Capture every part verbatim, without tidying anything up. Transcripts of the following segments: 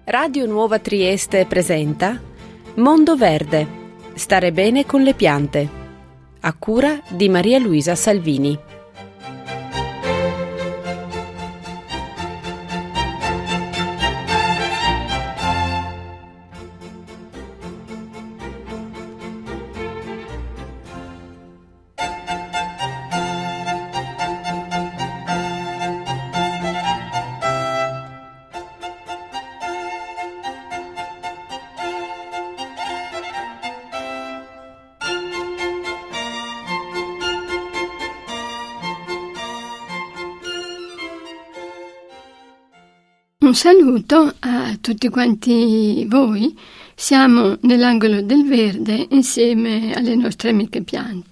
Radio Nuova Trieste presenta Mondo Verde. Stare bene con le piante. A cura di Maria Luisa Salvini. Un saluto a tutti quanti voi. Siamo nell'angolo del verde insieme alle nostre amiche piante.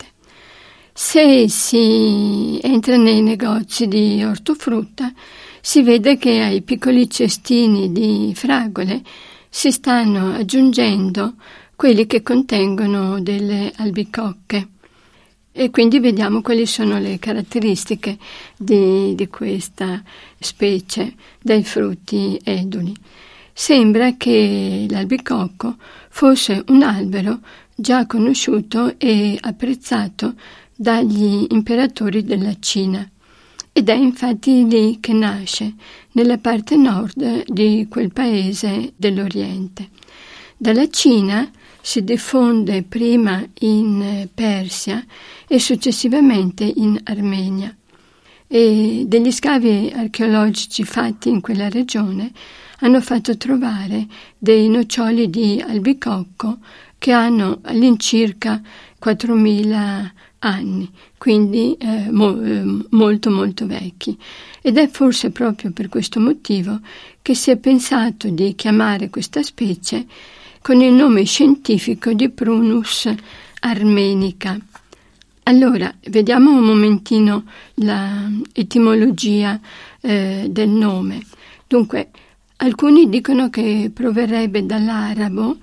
Se si entra nei negozi di ortofrutta si vede che ai piccoli cestini di fragole si stanno aggiungendo quelli che contengono delle albicocche. E quindi vediamo quali sono le caratteristiche di, di questa specie dai frutti eduli. Sembra che l'albicocco fosse un albero già conosciuto e apprezzato dagli imperatori della Cina ed è infatti lì che nasce, nella parte nord di quel paese dell'Oriente. Dalla Cina si diffonde prima in Persia e successivamente in Armenia. E degli scavi archeologici fatti in quella regione hanno fatto trovare dei noccioli di albicocco che hanno all'incirca quattromila anni, quindi eh, mo, eh, molto molto vecchi. Ed è forse proprio per questo motivo che si è pensato di chiamare questa specie con il nome scientifico di Prunus armenica. Allora, vediamo un momentino la etimologia eh, del nome. Dunque, alcuni dicono che proverrebbe dall'arabo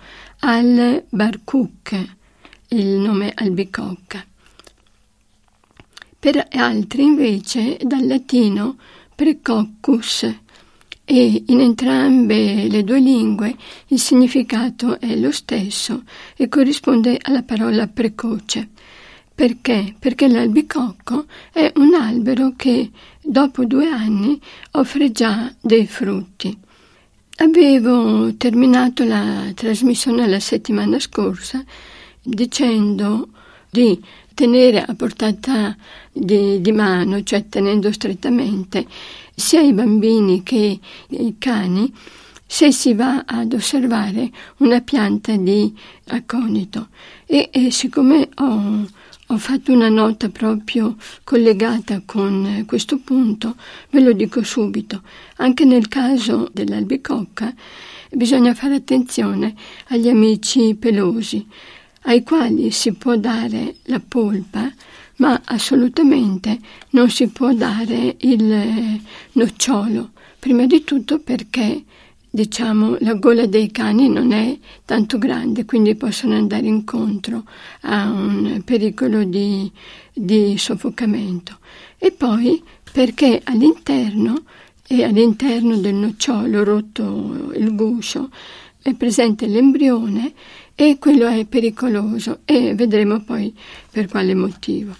al-barkuk, il nome albicocca. Per altri, invece, dal latino precoccus, e in entrambe le due lingue il significato è lo stesso e corrisponde alla parola precoce. Perché? Perché l'albicocco è un albero che dopo due anni offre già dei frutti. Avevo terminato la trasmissione la settimana scorsa dicendo di tenere a portata di, di mano, cioè tenendo strettamente, sia i bambini che i cani, se si va ad osservare una pianta di acconito. E, e siccome ho, ho fatto una nota proprio collegata con questo punto, ve lo dico subito. Anche nel caso dell'albicocca bisogna fare attenzione agli amici pelosi, ai quali si può dare la polpa, ma assolutamente non si può dare il nocciolo. Prima di tutto perché, diciamo, la gola dei cani non è tanto grande, quindi possono andare incontro a un pericolo di, di soffocamento. E poi perché all'interno, e all'interno del nocciolo rotto il guscio, è presente l'embrione e quello è pericoloso e vedremo poi per quale motivo.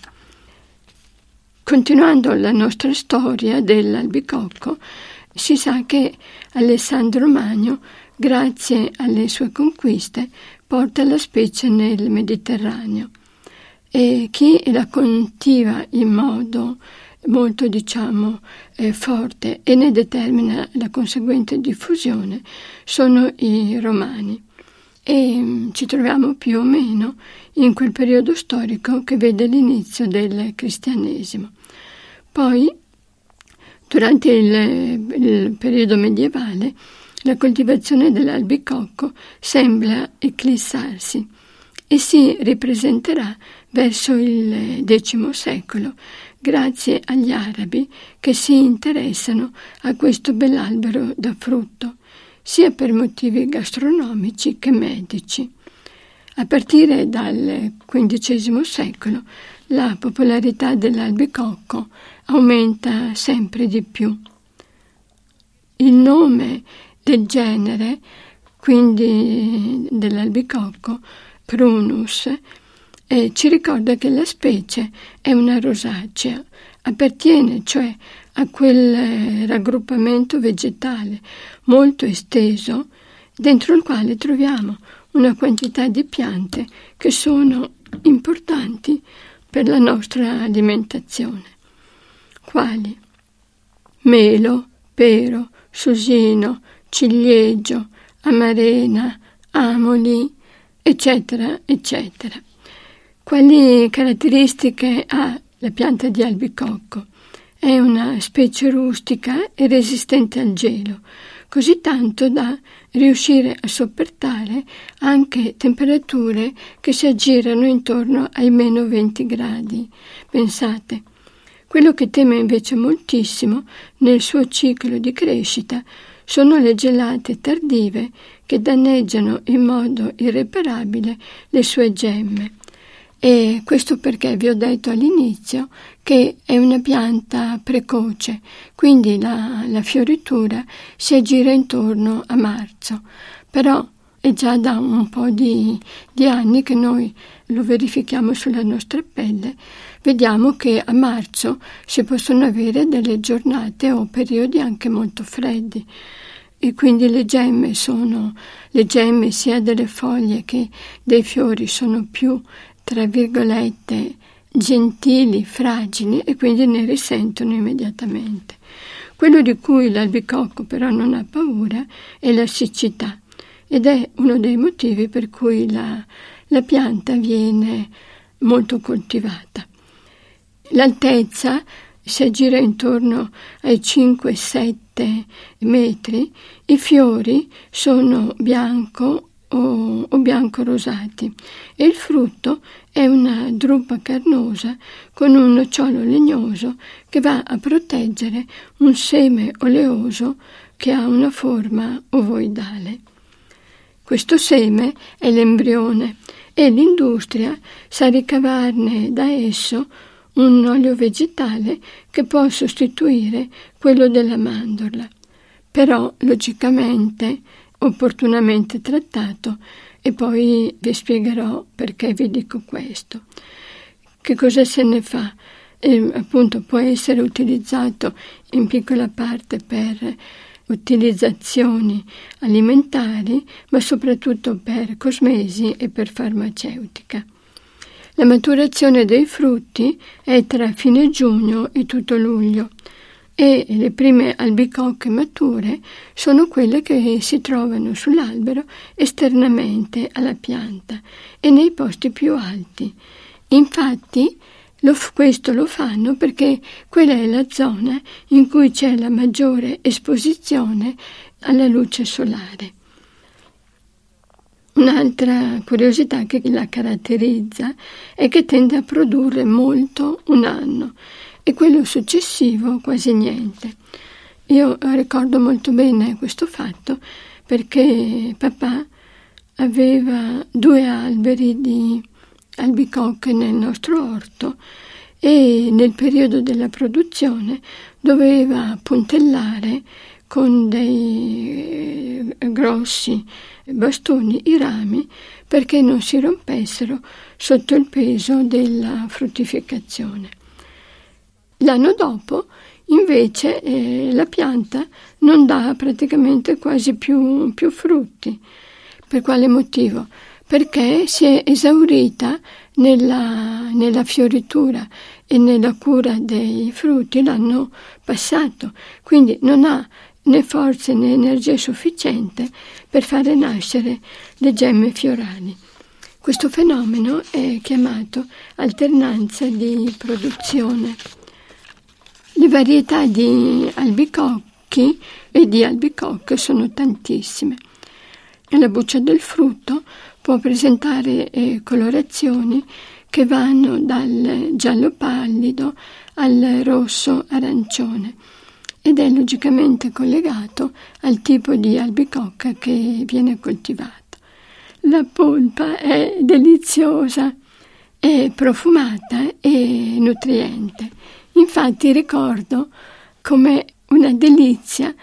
Continuando la nostra storia dell'albicocco, si sa che Alessandro Magno, grazie alle sue conquiste, porta la specie nel Mediterraneo e chi la coltiva in modo molto, diciamo, eh, forte e ne determina la conseguente diffusione sono i romani. E ci troviamo più o meno in quel periodo storico che vede l'inizio del cristianesimo. Poi, durante il, il periodo medievale, la coltivazione dell'albicocco sembra eclissarsi e si ripresenterà verso il X secolo grazie agli arabi che si interessano a questo bell'albero da frutto, sia per motivi gastronomici che medici. A partire dal quindicesimo secolo la popolarità dell'albicocco aumenta sempre di più. Il nome del genere, quindi dell'albicocco, Prunus, e ci ricorda che la specie è una rosacea, appartiene cioè a quel raggruppamento vegetale molto esteso dentro il quale troviamo una quantità di piante che sono importanti per la nostra alimentazione. Quali? Melo, pero, susino, ciliegio, amarena, amoli, eccetera, eccetera. Quali caratteristiche ha la pianta di albicocco? È una specie rustica e resistente al gelo, così tanto da riuscire a sopportare anche temperature che si aggirano intorno ai meno venti gradi. Pensate, quello che teme invece moltissimo nel suo ciclo di crescita sono le gelate tardive che danneggiano in modo irreparabile le sue gemme. E questo perché vi ho detto all'inizio che è una pianta precoce, quindi la, la fioritura si aggira intorno a marzo, però è già da un po' di, di anni che noi lo verifichiamo sulla nostra pelle, vediamo che a marzo si possono avere delle giornate o periodi anche molto freddi. E quindi le gemme sono, le gemme sia delle foglie che dei fiori sono più, tra virgolette, gentili, fragili, e quindi ne risentono immediatamente. Quello di cui l'albicocco però non ha paura è la siccità, ed è uno dei motivi per cui la, la pianta viene molto coltivata. L'altezza si aggira intorno ai cinque sette metri, i fiori sono bianco o, o bianco-rosati e il frutto è una drupa carnosa con un nocciolo legnoso che va a proteggere un seme oleoso che ha una forma ovoidale. Questo seme è l'embrione e l'industria sa ricavarne da esso un olio vegetale che può sostituire quello della mandorla, però logicamente opportunamente trattato, e poi vi spiegherò perché vi dico questo. Che cosa se ne fa? Eh, appunto può essere utilizzato in piccola parte per utilizzazioni alimentari, ma soprattutto per cosmesi e per farmaceutica. La maturazione dei frutti è tra fine giugno e tutto luglio e le prime albicocche mature sono quelle che si trovano sull'albero esternamente alla pianta e nei posti più alti. Infatti lo, questo lo fanno perché quella è la zona in cui c'è la maggiore esposizione alla luce solare. Un'altra curiosità che la caratterizza è che tende a produrre molto un anno e quello successivo quasi niente. Io ricordo molto bene questo fatto perché papà aveva due alberi di albicocche nel nostro orto e nel periodo della produzione doveva puntellare con dei grossi bastoni i rami perché non si rompessero sotto il peso della fruttificazione. L'anno dopo, invece, eh, la pianta non dà praticamente quasi più, più frutti. Per quale motivo? Perché si è esaurita nella, nella fioritura e nella cura dei frutti l'anno passato, quindi non ha né forze né energia sufficiente per fare nascere le gemme fiorali. Questo fenomeno è chiamato alternanza di produzione. Le varietà di albicocchi e di albicocche sono tantissime. La buccia del frutto può presentare eh, colorazioni che vanno dal giallo pallido al rosso arancione ed è logicamente collegato al tipo di albicocca che viene coltivato. La polpa è deliziosa, è profumata e nutriente. Infatti ricordo come una delizia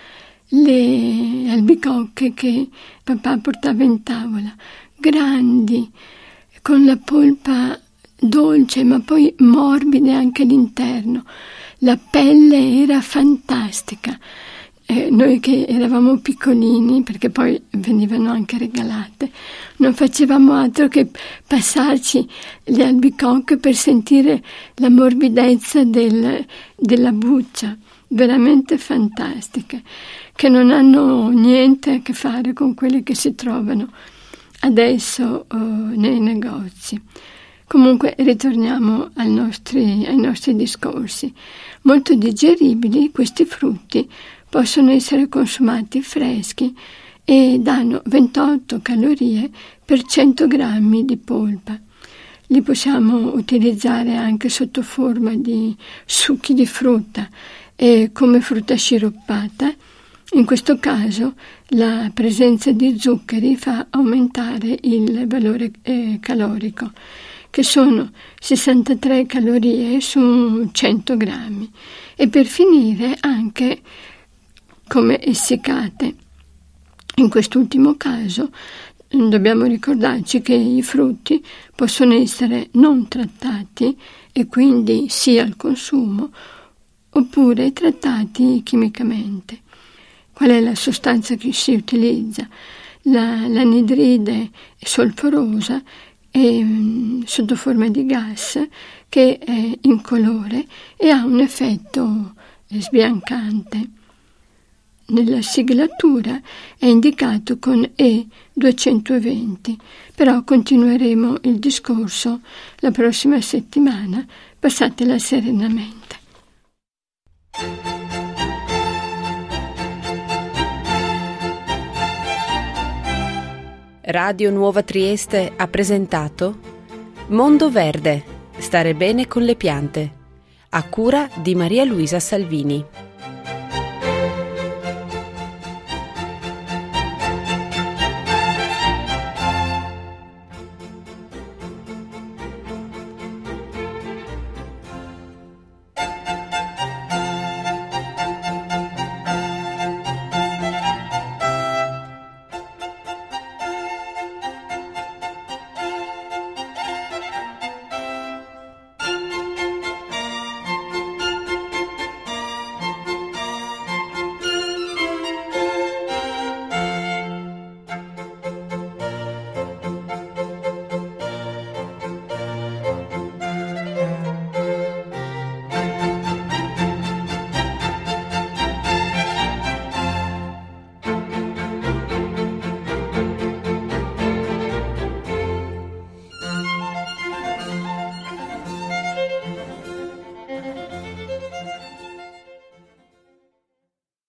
le albicocche che papà portava in tavola, grandi, con la polpa dolce ma poi morbide anche all'interno. La pelle era fantastica. Eh, noi che eravamo piccolini, perché poi venivano anche regalate, non facevamo altro che passarci le albicocche per sentire la morbidezza del, della buccia, veramente fantastiche, che non hanno niente a che fare con quelle che si trovano adesso oh, nei negozi. Comunque ritorniamo ai nostri, ai nostri discorsi. Molto digeribili, questi frutti possono essere consumati freschi e danno ventotto calorie per cento grammi di polpa. Li possiamo utilizzare anche sotto forma di succhi di frutta e come frutta sciroppata. In questo caso la presenza di zuccheri fa aumentare il valore eh, calorico, che sono sessantatré calorie su cento grammi, e per finire anche come essiccate. In quest'ultimo caso dobbiamo ricordarci che i frutti possono essere non trattati e quindi sia al consumo, oppure trattati chimicamente. Qual è la sostanza che si utilizza? La, l'anidride solforosa è sotto forma di gas, che è incolore e ha un effetto sbiancante. Nella siglatura è indicato con E duecentoventi, però continueremo il discorso la prossima settimana. Passatela serenamente. Radio Nuova Trieste ha presentato Mondo Verde, stare bene con le piante, a cura di Maria Luisa Salvini.